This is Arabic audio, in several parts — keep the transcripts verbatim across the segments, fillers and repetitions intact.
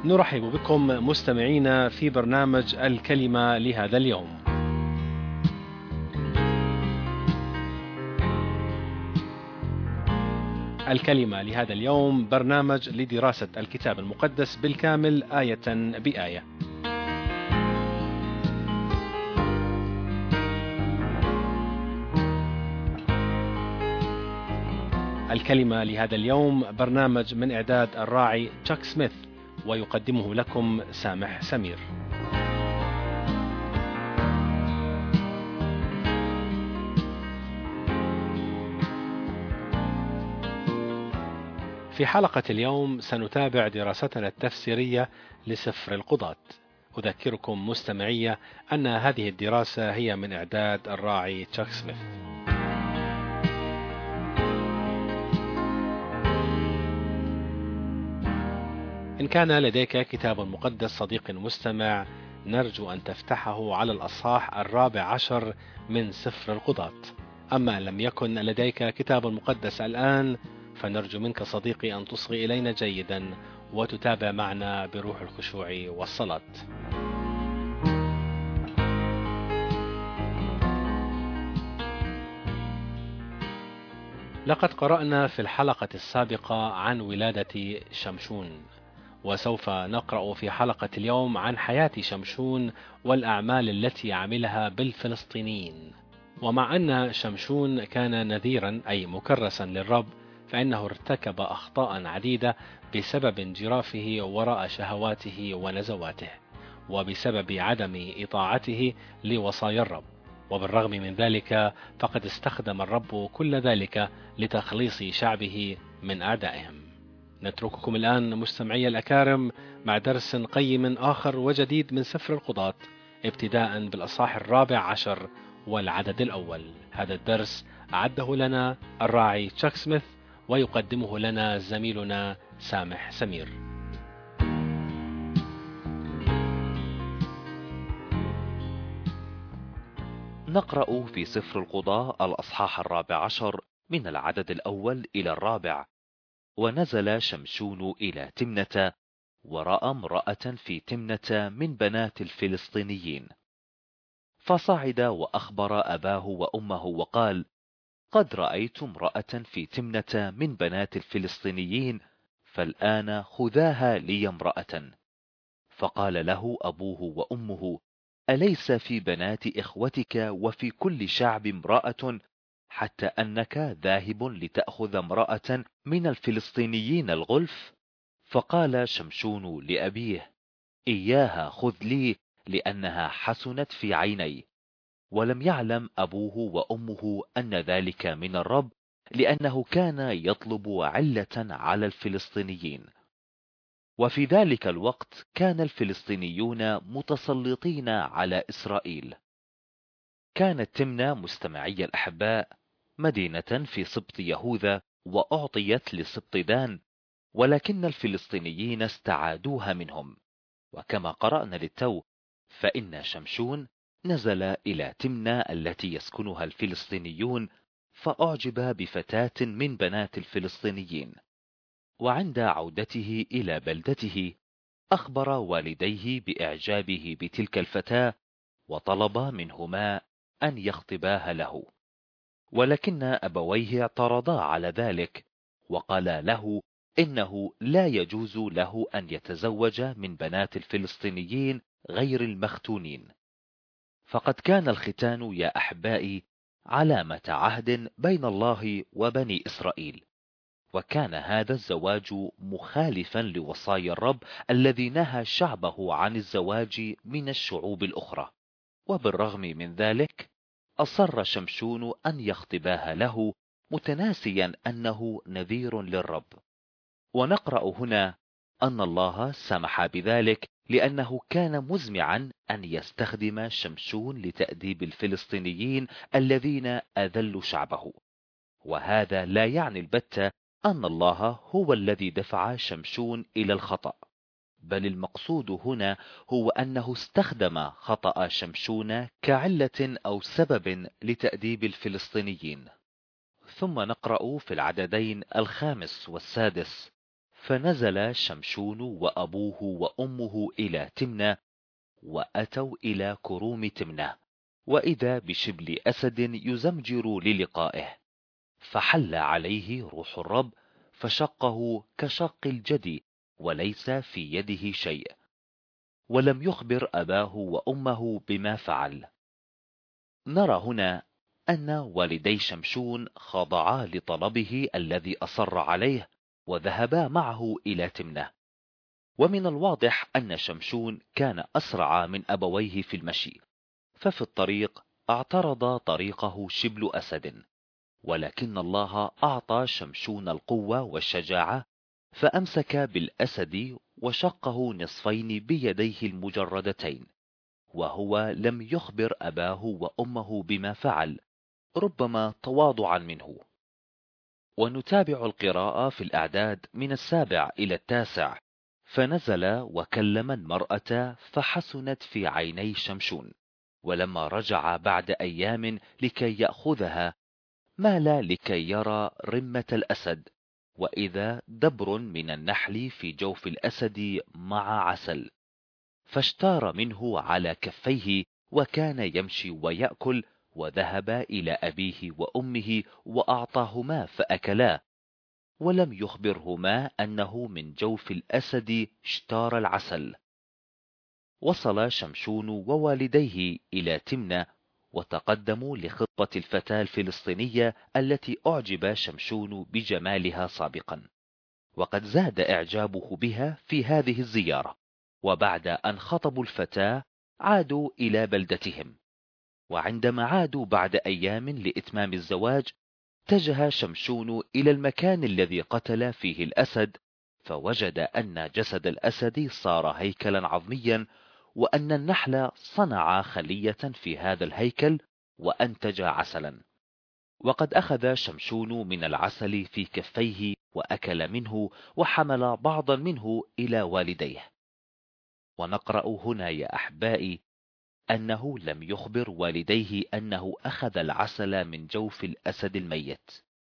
نرحب بكم مستمعينا في برنامج الكلمة لهذا اليوم. الكلمة لهذا اليوم برنامج لدراسة الكتاب المقدس بالكامل آية بآية. الكلمة لهذا اليوم برنامج من إعداد الراعي تشاك سميث، ويقدمه لكم سامح سمير. في حلقة اليوم سنتابع دراستنا التفسيرية لسفر القضاة. أذكركم مستمعية أن هذه الدراسة هي من إعداد الراعي تشاك سميث. إن كان لديك كتاب مقدس صديق مستمع، نرجو أن تفتحه على الأصحاح الرابع عشر من سفر القضاة. أما لم يكن لديك كتاب مقدس الآن، فنرجو منك صديقي أن تصغي إلينا جيدا وتتابع معنا بروح الخشوع والصلاة. لقد قرأنا في الحلقة السابقة عن ولادة شمشون، وسوف نقرأ في حلقة اليوم عن حياة شمشون والأعمال التي عملها بالفلسطينيين. ومع أن شمشون كان نذيرا أي مكرسا للرب، فإنه ارتكب أخطاء عديدة بسبب انجرافه وراء شهواته ونزواته، وبسبب عدم إطاعته لوصايا الرب. وبالرغم من ذلك فقد استخدم الرب كل ذلك لتخليص شعبه من أعدائهم. نترككم الآن مستمعي الأكارم مع درس قيم آخر وجديد من سفر القضاة، ابتداء بالأصحاح الرابع عشر والعدد الأول. هذا الدرس أعده لنا الراعي تشاك سميث، ويقدمه لنا زميلنا سامح سمير. نقرأ في سفر القضاء الأصحاح الرابع عشر من العدد الأول إلى الرابع. ونزل شمشون إلى تمنة، ورأى امرأة في تمنة من بنات الفلسطينيين، فصعد وأخبر أباه وأمه وقال: قد رأيت امرأة في تمنة من بنات الفلسطينيين، فالآن خذاها لي امرأة. فقال له أبوه وأمه: أليس في بنات إخوتك وفي كل شعب امرأة، حتى أنك ذاهب لتأخذ امرأة من الفلسطينيين الغلف؟ فقال شمشون لأبيه: إياها خذ لي، لأنها حسنت في عيني. ولم يعلم أبوه وأمه أن ذلك من الرب، لأنه كان يطلب علة على الفلسطينيين. وفي ذلك الوقت كان الفلسطينيون متسلطين على إسرائيل. كانت تمنة مستمعي الأحباء مدينة في سبط يهوذا، وأعطيت لسبط دان، ولكن الفلسطينيين استعادوها منهم. وكما قرأنا للتو، فإن شمشون نزل إلى تمنة التي يسكنها الفلسطينيون، فأعجب بفتاة من بنات الفلسطينيين. وعند عودته إلى بلدته أخبر والديه بإعجابه بتلك الفتاة، وطلب منهما أن يخطباها له. ولكن أبويه اعترضا على ذلك، وقالا له إنه لا يجوز له أن يتزوج من بنات الفلسطينيين غير المختونين. فقد كان الختان يا أحبائي علامة عهد بين الله وبني إسرائيل، وكان هذا الزواج مخالفا لوصايا الرب الذي نهى شعبه عن الزواج من الشعوب الأخرى. وبالرغم من ذلك أصر شمشون أن يخطباها له، متناسيا أنه نذير للرب. ونقرأ هنا أن الله سمح بذلك لأنه كان مزمعا أن يستخدم شمشون لتأديب الفلسطينيين الذين أذلوا شعبه. وهذا لا يعني البتة أن الله هو الذي دفع شمشون إلى الخطأ، بل المقصود هنا هو أنه استخدم خطأ شمشون كعلة أو سبب لتأديب الفلسطينيين. ثم نقرأ في العددين الخامس والسادس: فنزل شمشون وأبوه وأمه إلى تمنة، وأتوا إلى كروم تمنة، وإذا بشبل أسد يزمجر للقائه، فحل عليه روح الرب فشقه كشق الجدي، وليس في يده شيء، ولم يخبر أباه وأمه بما فعل. نرى هنا أن والدي شمشون خضعا لطلبه الذي أصر عليه، وذهبا معه إلى تمنة. ومن الواضح أن شمشون كان أسرع من أبويه في المشي، ففي الطريق اعترض طريقه شبل أسد، ولكن الله أعطى شمشون القوة والشجاعة، فأمسك بالأسد وشقه نصفين بيديه المجردتين، وهو لم يخبر أباه وأمه بما فعل، ربما تواضعا منه. ونتابع القراءة في الأعداد من السابع إلى التاسع. فنزل وكلم المرأة فحسنت في عيني شمشون، ولما رجع بعد أيام لكي يأخذها مال لكي يرى رمة الأسد، وإذا دبر من النحل في جوف الأسد مع عسل، فاشتار منه على كفيه، وكان يمشي ويأكل، وذهب إلى أبيه وأمه وأعطاهما فأكلا، ولم يخبرهما أنه من جوف الأسد اشتار العسل. وصل شمشون ووالديه إلى تمنة، وتقدموا لخطة الفتاة الفلسطينية التي أعجب شمشون بجمالها سابقا، وقد زاد إعجابه بها في هذه الزيارة. وبعد أن خطبوا الفتاة عادوا إلى بلدتهم، وعندما عادوا بعد أيام لإتمام الزواج اتجه شمشون إلى المكان الذي قتل فيه الأسد، فوجد أن جسد الأسد صار هيكلا عظميا، وأن النحل صنع خلية في هذا الهيكل وأنتج عسلا. وقد أخذ شمشون من العسل في كفيه وأكل منه، وحمل بعضا منه إلى والديه. ونقرأ هنا يا أحبائي أنه لم يخبر والديه أنه أخذ العسل من جوف الأسد الميت،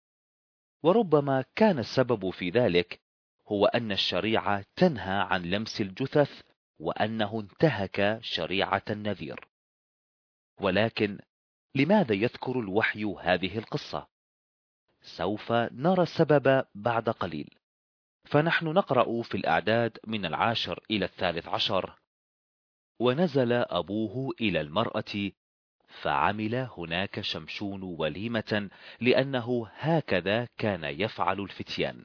وربما كان السبب في ذلك هو أن الشريعة تنهى عن لمس الجثث، وأنه انتهك شريعة النذير. ولكن لماذا يذكر الوحي هذه القصة؟ سوف نرى السبب بعد قليل. فنحن نقرأ في الأعداد من العاشر إلى الثالث عشر: ونزل أبوه إلى المرأة فعمل هناك شمشون وليمة، لأنه هكذا كان يفعل الفتيان.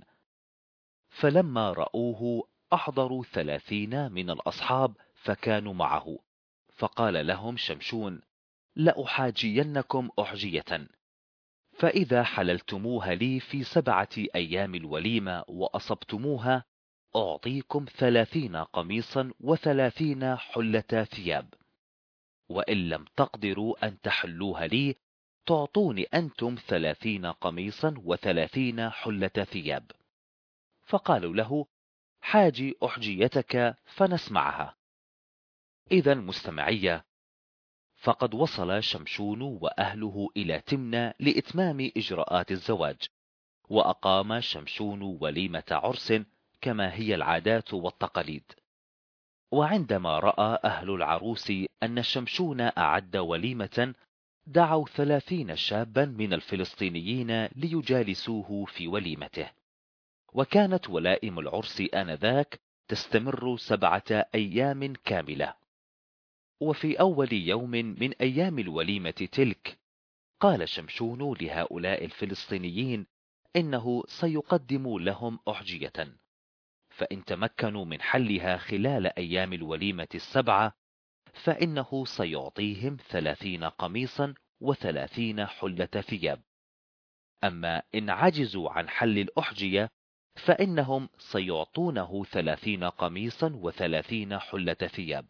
فلما رأوه أحضروا ثلاثين من الأصحاب فكانوا معه، فقال لهم شمشون: لأحاجينكم أحجية، فإذا حللتموها لي في سبعة أيام الوليمة وأصبتموها أعطيكم ثلاثين قميصا وثلاثين حلة ثياب، وإن لم تقدروا أن تحلوها لي تعطوني أنتم ثلاثين قميصا وثلاثين حلة ثياب. فقالوا له: حاجي أحجيتك فنسمعها. إذا مستمعية، فقد وصل شمشون وأهله إلى تمنة لإتمام إجراءات الزواج، وأقام شمشون وليمة عرس كما هي العادات والتقاليد. وعندما رأى أهل العروس أن شمشون أعد وليمة، دعوا ثلاثين شابا من الفلسطينيين ليجالسوه في وليمته. وكانت ولائم العرس آنذاك تستمر سبعة أيام كاملة. وفي أول يوم من أيام الوليمة تلك قال شمشون لهؤلاء الفلسطينيين إنه سيقدم لهم أحجية، فإن تمكنوا من حلها خلال أيام الوليمة السبعة فإنه سيعطيهم ثلاثين قميصا وثلاثين حلة ثياب، أما إن عجزوا عن حل الأحجية فإنهم سيعطونه ثلاثين قميصا وثلاثين حلة ثياب.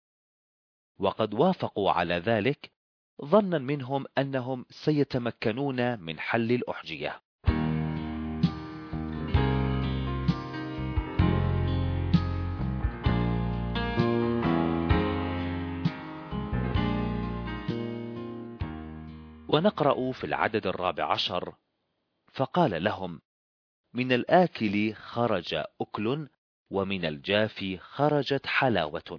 وقد وافقوا على ذلك ظنا منهم أنهم سيتمكنون من حل الأحجية. ونقرأ في العدد الرابع عشر: فقال لهم: من الآكل خرج أكل ومن الجاف خرجت حلاوة،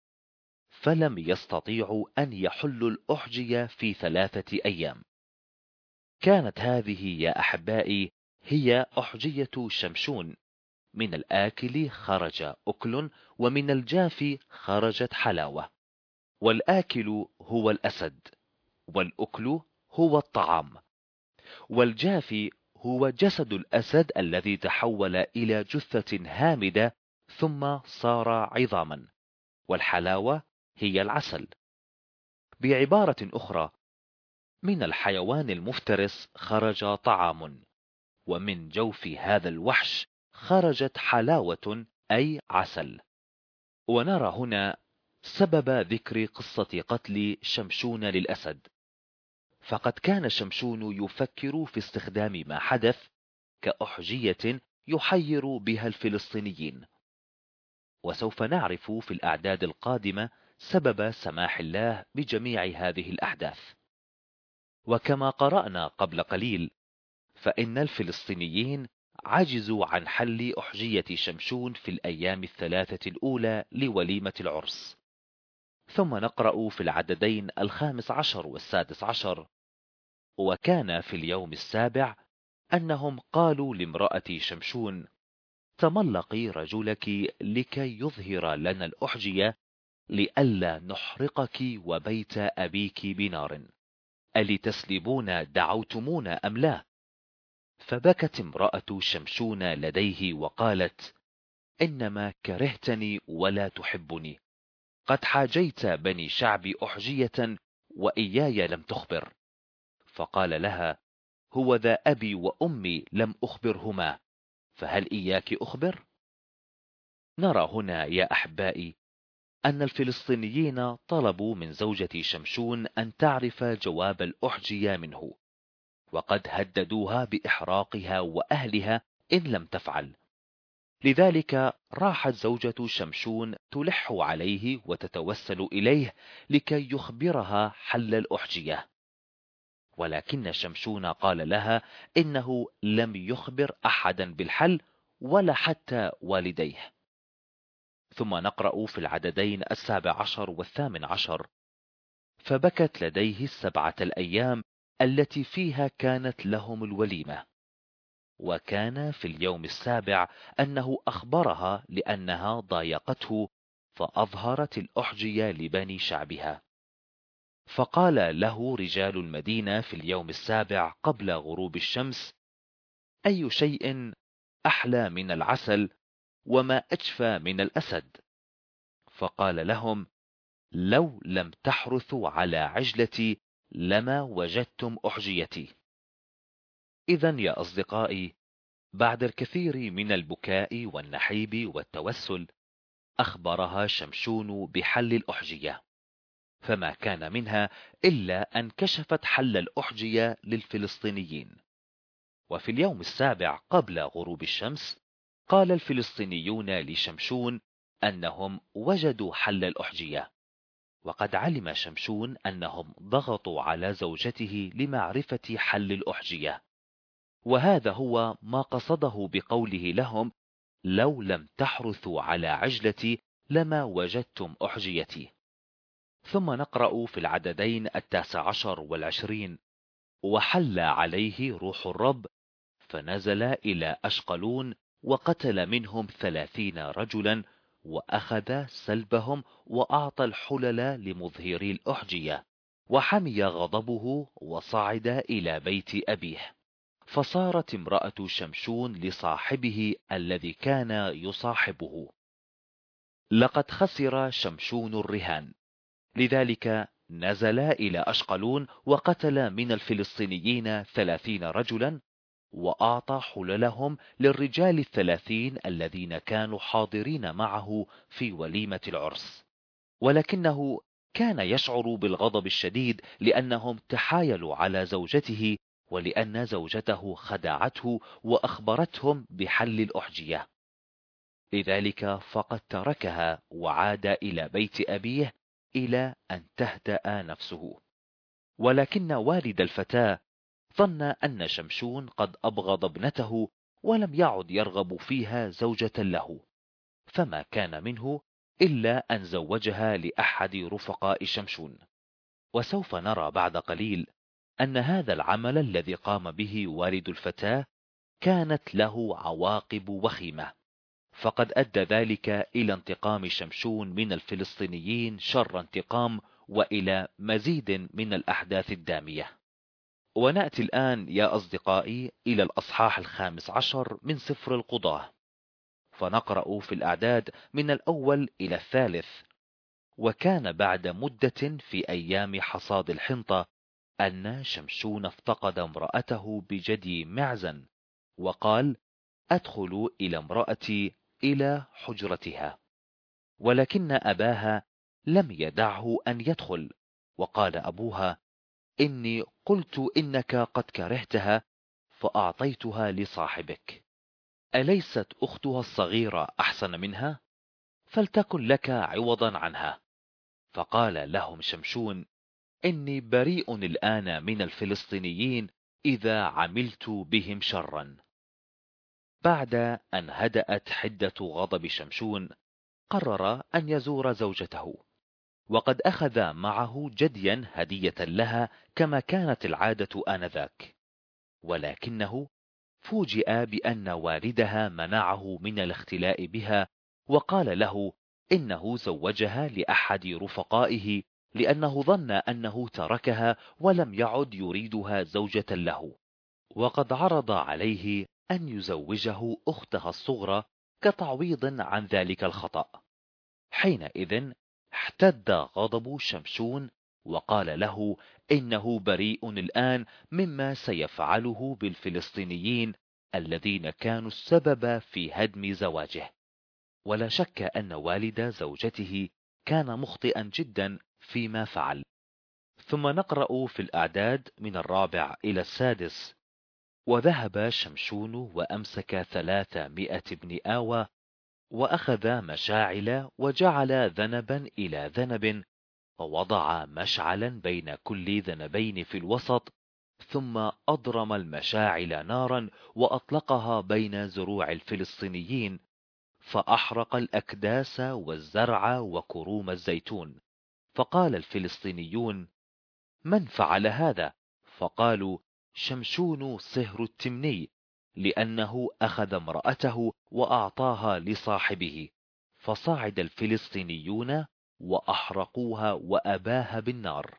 فلم يستطيعوا أن يحلوا الأحجية في ثلاثة أيام. كانت هذه يا أحبائي هي أحجية شمشون: من الآكل خرج أكل ومن الجاف خرجت حلاوة. والآكل هو الأسد، والأكل هو الطعام، والجاف هو جسد الأسد الذي تحول إلى جثة هامدة ثم صار عظاما، والحلاوة هي العسل. بعبارة أخرى، من الحيوان المفترس خرج طعام، ومن جوف هذا الوحش خرجت حلاوة أي عسل. ونرى هنا سبب ذكر قصة قتل شمشون للأسد، فقد كان شمشون يفكر في استخدام ما حدث كأحجية يحير بها الفلسطينيين. وسوف نعرف في الأعداد القادمة سبب سماح الله بجميع هذه الأحداث. وكما قرأنا قبل قليل، فإن الفلسطينيين عجزوا عن حل أحجية شمشون في الأيام الثلاثة الأولى لوليمة العرس. ثم نقرأ في العددين الخامس عشر والسادس عشر: وكان في اليوم السابع أنهم قالوا لامرأة شمشون: تملقي رجلك لكي يظهر لنا الأحجية، لئلا نحرقك وبيت أبيك بنار، ألتسلبون دعوتمونا أم لا؟ فبكت امرأة شمشون لديه وقالت: إنما كرهتني ولا تحبني، قد حاجيت بني شعب أحجية وإياي لم تخبر. فقال لها: هو ذا أبي وأمي لم أخبرهما، فهل إياك أخبر؟ نرى هنا يا أحبائي أن الفلسطينيين طلبوا من زوجة شمشون أن تعرف جواب الأحجية منه، وقد هددوها بإحراقها وأهلها إن لم تفعل. لذلك راحت زوجة شمشون تلح عليه وتتوسل إليه لكي يخبرها حل الأحجية، ولكن شمشون قال لها إنه لم يخبر أحدا بالحل ولا حتى والديه. ثم نقرأ في العددين السابع عشر والثامن عشر: فبكت لديه السبعة الأيام التي فيها كانت لهم الوليمة. وكان في اليوم السابع أنه أخبرها لأنها ضايقته، فأظهرت الأحجية لبني شعبها. فقال له رجال المدينة في اليوم السابع قبل غروب الشمس: أي شيء أحلى من العسل وما أجفى من الأسد؟ فقال لهم: لو لم تحرثوا على عجلتي لما وجدتم أحجيتي. إذن يا أصدقائي، بعد الكثير من البكاء والنحيب والتوسل، أخبرها شمشون بحل الأحجية، فما كان منها إلا أن كشفت حل الأحجية للفلسطينيين. وفي اليوم السابع قبل غروب الشمس قال الفلسطينيون لشمشون أنهم وجدوا حل الأحجية، وقد علم شمشون أنهم ضغطوا على زوجته لمعرفة حل الأحجية، وهذا هو ما قصده بقوله لهم: لو لم تحرثوا على عجلتي لما وجدتم أحجيتي. ثم نقرأ في العددين التاسع عشر والعشرين: وحل عليه روح الرب، فنزل إلى أشقلون وقتل منهم ثلاثين رجلا، وأخذ سلبهم وأعطى الحلل لمظهري الأحجية، وحمي غضبه وصعد إلى بيت أبيه. فصارت امرأة شمشون لصاحبه الذي كان يصاحبه. لقد خسر شمشون الرهان، لذلك نزل إلى أشقلون وقتل من الفلسطينيين ثلاثين رجلا، وأعطى حللهم للرجال الثلاثين الذين كانوا حاضرين معه في وليمة العرس. ولكنه كان يشعر بالغضب الشديد لأنهم تحايلوا على زوجته، ولأن زوجته خدعته وأخبرتهم بحل الأحجية. لذلك فقد تركها وعاد إلى بيت أبيه إلى أن تهدأ نفسه. ولكن والد الفتاة ظن أن شمشون قد أبغض ابنته ولم يعد يرغب فيها زوجة له، فما كان منه إلا أن زوجها لأحد رفقاء شمشون. وسوف نرى بعد قليل أن هذا العمل الذي قام به والد الفتاة كانت له عواقب وخيمة، فقد أدى ذلك إلى انتقام شمشون من الفلسطينيين شر انتقام، وإلى مزيد من الأحداث الدامية. ونأتي الآن يا أصدقائي إلى الأصحاح الخامس عشر من سفر القضاة، فنقرأ في الأعداد من الأول إلى الثالث. وكان بعد مدة في أيام حصاد الحنطة أن شمشون افتقد امرأته بجدي معزن، وقال: أدخل إلى امرأتي إلى حجرتها. ولكن أباها لم يدعه أن يدخل، وقال أبوها: إني قلت إنك قد كرهتها فأعطيتها لصاحبك، أليست أختها الصغيرة أحسن منها؟ فلتكن لك عوضا عنها. فقال لهم شمشون: إني بريء الآن من الفلسطينيين إذا عملت بهم شرا. بعد أن هدأت حدة غضب شمشون، قرر أن يزور زوجته، وقد أخذ معه جديا هدية لها كما كانت العادة آنذاك. ولكنه فوجئ بأن والدها منعه من الاختلاء بها، وقال له إنه زوجها لأحد رفقائه لأنه ظن أنه تركها ولم يعد يريدها زوجة له، وقد عرض عليه أن يزوجه أختها الصغرى كتعويض عن ذلك الخطأ. حينئذ احتد غضب شمشون، وقال له إنه بريء الآن مما سيفعله بالفلسطينيين الذين كانوا السبب في هدم زواجه. ولا شك أن والد زوجته كان مخطئا جدا فيما فعل. ثم نقرأ في الأعداد من الرابع إلى السادس. وذهب شمشون وأمسك ثلاثمائة ابن آوى، وأخذ مشاعل وجعل ذنبا إلى ذنب، ووضع مشعلا بين كل ذنبين في الوسط، ثم أضرم المشاعل نارا وأطلقها بين زروع الفلسطينيين، فأحرق الأكداس والزرع وكروم الزيتون. فقال الفلسطينيون: من فعل هذا؟ فقالوا: شمشون صهر التمني، لأنه أخذ امرأته وأعطاها لصاحبه. فصعد الفلسطينيون وأحرقوها وأباها بالنار.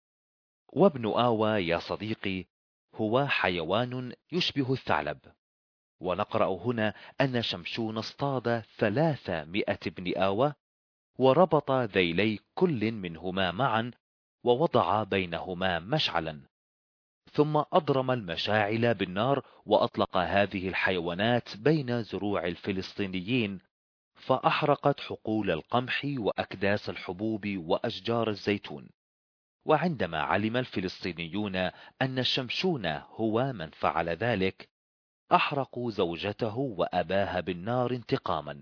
وابن آوى يا صديقي هو حيوان يشبه الثعلب. ونقرأ هنا أن شمشون اصطاد ثلاثمائة ابن آوى، وربط ذيلي كل منهما معا، ووضع بينهما مشعلا، ثم أضرم المشاعل بالنار وأطلق هذه الحيوانات بين زروع الفلسطينيين، فأحرقت حقول القمح وأكداس الحبوب وأشجار الزيتون. وعندما علم الفلسطينيون أن شمشون هو من فعل ذلك، أحرقوا زوجته وأباها بالنار انتقاما.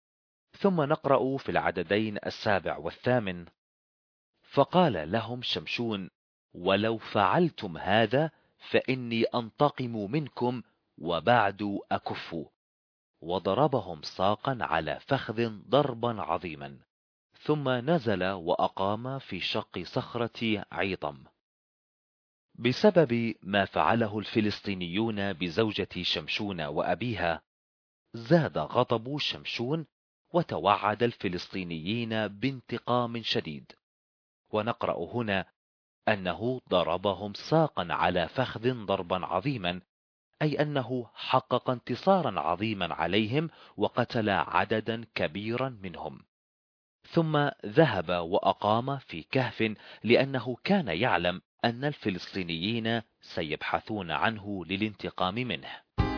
ثم نقرأ في العددين السابع والثامن. فقال لهم شمشون: ولو فعلتم هذا فإني أنتقم منكم وبعد أكف. وضربهم ساقا على فخذ ضربا عظيما، ثم نزل وأقام في شق صخرة عيطم. بسبب ما فعله الفلسطينيون بزوجة شمشون وأبيها، زاد غضب شمشون، وتوعد الفلسطينيين بانتقام شديد. ونقرأ هنا أنه ضربهم ساقا على فخذ ضربا عظيما، أي أنه حقق انتصارا عظيما عليهم وقتل عددا كبيرا منهم. ثم ذهب وأقام في كهف، لأنه كان يعلم أن الفلسطينيين سيبحثون عنه للانتقام منه.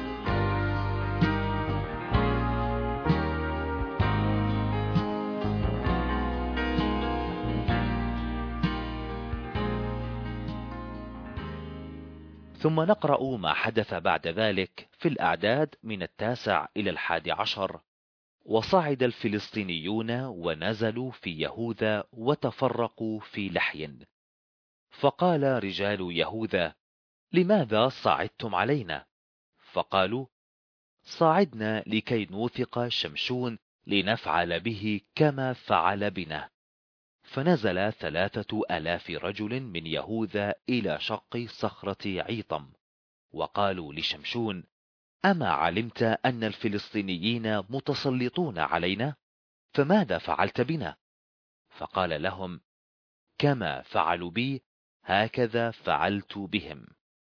ثم نقرأ ما حدث بعد ذلك في الأعداد من التاسع إلى الحادي عشر. وصعد الفلسطينيون ونزلوا في يهوذا وتفرقوا في لحي. فقال رجال يهوذا: لماذا صعدتم علينا؟ فقالوا: صعدنا لكي نوثق شمشون لنفعل به كما فعل بنا. فنزل ثلاثة آلاف رجل من يهوذا إلى شق صخرة عيطم، وقالوا لشمشون: أما علمت أن الفلسطينيين متسلطون علينا؟ فماذا فعلت بنا؟ فقال لهم: كما فعلوا بي هكذا فعلت بهم.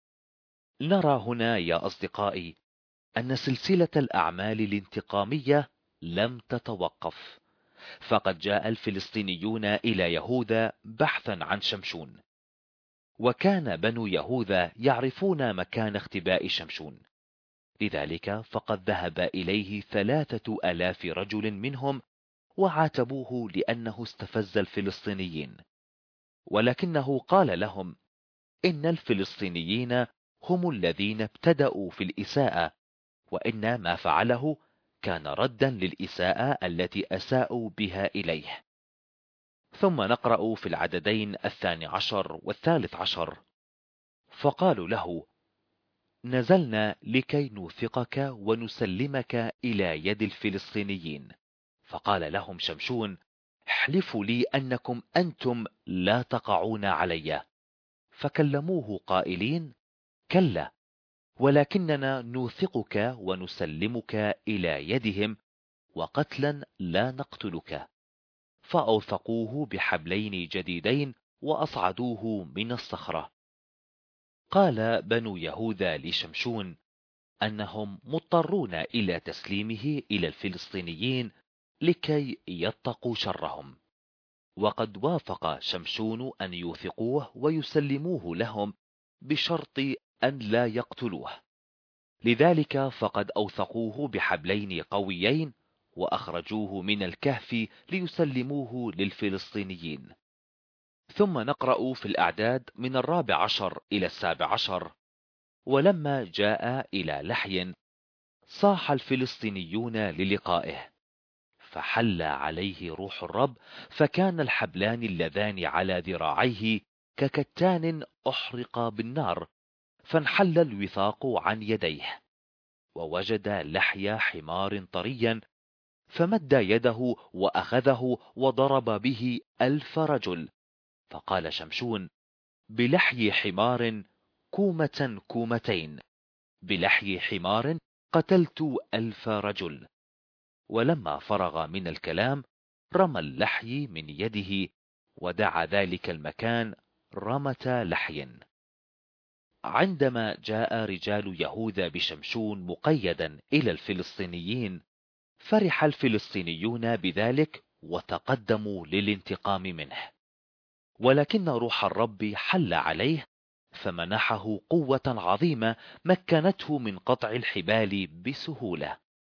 نرى هنا يا أصدقائي أن سلسلة الأعمال الانتقامية لم تتوقف، فقد جاء الفلسطينيون إلى يهوذا بحثا عن شمشون، وكان بنو يهوذا يعرفون مكان اختباء شمشون، لذلك فقد ذهب إليه ثلاثة آلاف رجل منهم وعاتبوه لأنه استفز الفلسطينيين، ولكنه قال لهم: إن الفلسطينيين هم الذين ابتدأوا في الإساءة، وإن ما فعله كان ردا للإساءة التي أساءوا بها إليه. ثم نقرأ في العددين الثاني عشر والثالث عشر: فقالوا له: نزلنا لكي نوثقك ونسلمك إلى يد الفلسطينيين. فقال لهم شمشون: احلفوا لي أنكم أنتم لا تقعون علي. فكلموه قائلين: كلا، ولكننا نوثقك ونسلمك إلى يدهم، وقتلا لا نقتلك. فأوثقوه بحبلين جديدين وأصعدوه من الصخرة. قال بنو يهوذا لشمشون أنهم مضطرون إلى تسليمه إلى الفلسطينيين لكي يتقوا شرهم، وقد وافق شمشون أن يوثقوه ويسلموه لهم بشرط أن لا يقتلوه، لذلك فقد أوثقوه بحبلين قويين وأخرجوه من الكهف ليسلموه للفلسطينيين. ثم نقرأ في الأعداد من الرابع عشر إلى السابع عشر: ولما جاء إلى لحي صاح الفلسطينيون للقائه، فحل عليه روح الرب، فكان الحبلان اللذان على ذراعيه ككتان أحرق بالنار، فانحل الوثاق عن يديه، ووجد لحي حمار طريا، فمد يده وأخذه وضرب به ألف رجل. فقال شمشون: بلحي حمار كومة كومتين، بلحي حمار قتلت ألف رجل. ولما فرغ من الكلام رمى اللحي من يده، ودعا ذلك المكان رمة لحي. عندما جاء رجال يهوذا بشمشون مقيدا إلى الفلسطينيين، فرح الفلسطينيون بذلك وتقدموا للانتقام منه، ولكن روح الرب حل عليه، فمنحه قوة عظيمة مكنته من قطع الحبال بسهولة.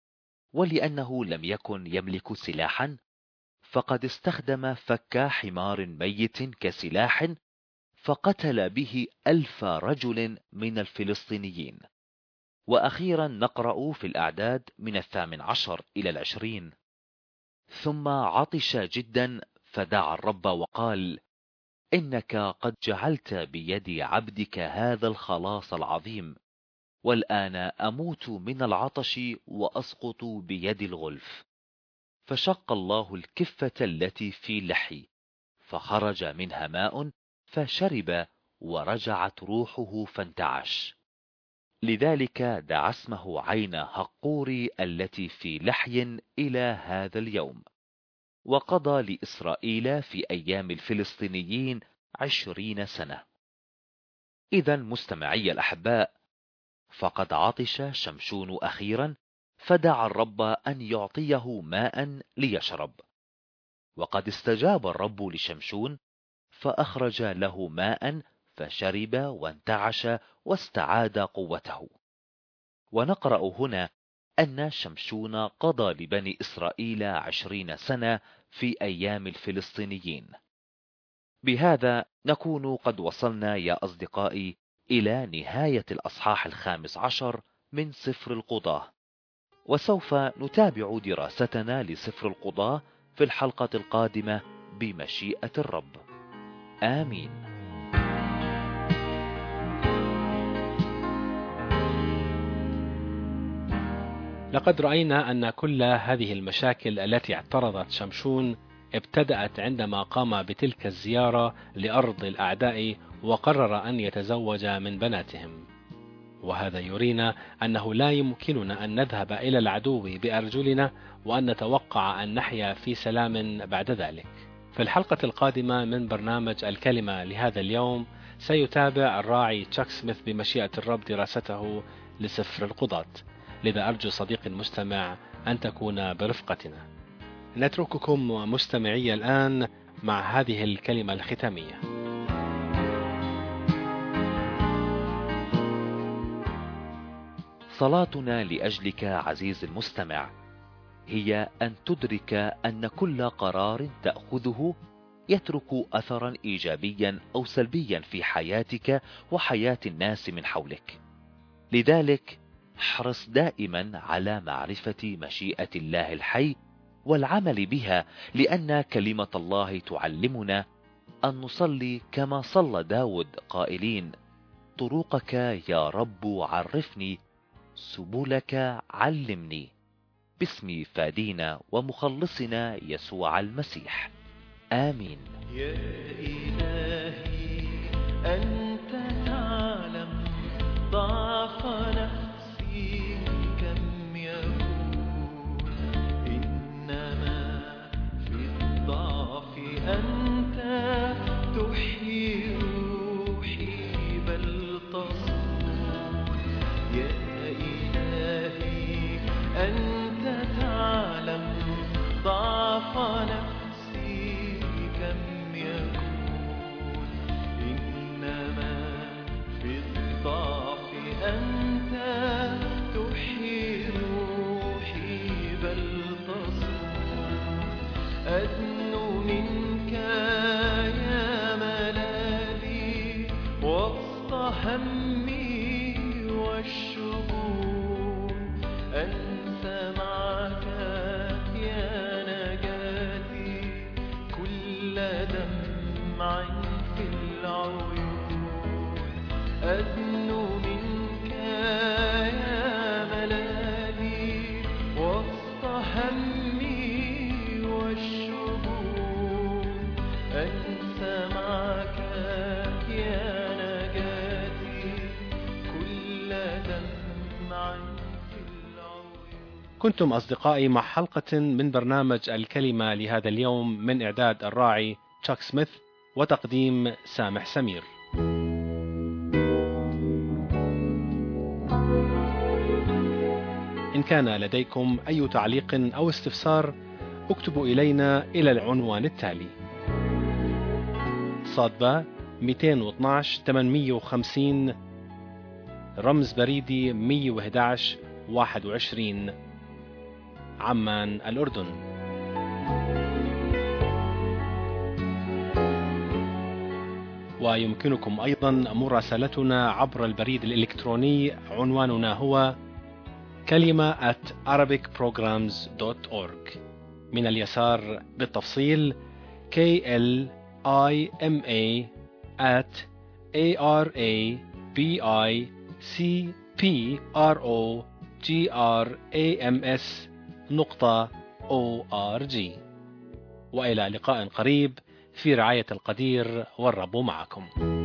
ولأنه لم يكن يملك سلاحا، فقد استخدم فك حمار ميت كسلاح، فقتل به ألف رجل من الفلسطينيين. وأخيرا نقرأ في الأعداد من الثامن عشر إلى العشرين: ثم عطش جدا فدعا الرب وقال: إنك قد جعلت بيد عبدك هذا الخلاص العظيم، والآن أموت من العطش وأسقط بيد الغلف. فشق الله الكفة التي في لحي، فخرج منها ماء، فشرب، ورجعت روحه فانتعش. لذلك دعا اسمه عين هقوري التي في لحي إلى هذا اليوم. وقضى لإسرائيل في أيام الفلسطينيين عشرين سنة. إذا مستمعي الأحباء، فقد عطش شمشون أخيرا، فدعا الرب أن يعطيه ماء ليشرب، وقد استجاب الرب لشمشون فأخرج له ماء، فشرب وانتعش واستعاد قوته. ونقرأ هنا أن شمشون قضى لبني إسرائيل عشرين سنة في أيام الفلسطينيين. بهذا نكون قد وصلنا يا أصدقائي إلى نهاية الأصحاح الخامس عشر من سفر القضاة، وسوف نتابع دراستنا لسفر القضاة في الحلقة القادمة بمشيئة الرب. آمين. لقد رأينا أن كل هذه المشاكل التي اعترضت شمشون ابتدأت عندما قام بتلك الزيارة لأرض الأعداء وقرر أن يتزوج من بناتهم، وهذا يرينا أنه لا يمكننا أن نذهب إلى العدو بأرجلنا وأن نتوقع أن نحيا في سلام بعد ذلك. في الحلقة القادمة من برنامج الكلمة لهذا اليوم سيتابع الراعي تشاك سميث بمشيئة الرب دراسته لسفر القضاة، لذا أرجو صديقي المستمع أن تكون برفقتنا. نترككم مستمعي الآن مع هذه الكلمة الختامية. صلاتنا لأجلك عزيز المستمع هي أن تدرك أن كل قرار تأخذه يترك أثرا إيجابيا أو سلبيا في حياتك وحياة الناس من حولك. لذلك احرص دائما على معرفة مشيئة الله الحي والعمل بها، لأن كلمة الله تعلمنا أن نصلي كما صلى داود قائلين: طرقك يا رب عرفني، سبلك علمني، باسم فادينا ومخلصنا يسوع المسيح. آمين. يا إلهي أنت تعلم ضعف نفسي كم يكون، إنما في الضعف أنت تحيي روحي بل تصون. يا إلهي أنت تعلم ضعف نفسي كم يكون، إنما في الضعف أنت تحيي روحي بل تصون. أدنو منك يا ملاذي وسط همي والشجون، أنسى معك يا نجاتي كل دمع في العيون. أدنو منك يا ملاذي وسط همي والشجون، أنسى معك يا نجاتي كل دمع في العيون. كنتم أصدقائي مع حلقة من برنامج الكلمة لهذا اليوم من إعداد الراعي تشاك سميث وتقديم سامح سمير. إن كان لديكم أي تعليق أو استفسار اكتبوا إلينا إلى العنوان التالي: صادبة مئتين واثناشر ثمانمئة وخمسين، رمز بريدي مئة وأحد عشر واحد وعشرين، عمان الأردن. ويمكنكم أيضا مراسلتنا عبر البريد الإلكتروني، عنواننا هو كلمة at arabic programs dot org. من اليسار بالتفصيل K L I M A at A R A B I C P R O G R A M S نقطة O R G. وإلى لقاء قريب في رعاية القدير، والرب معكم.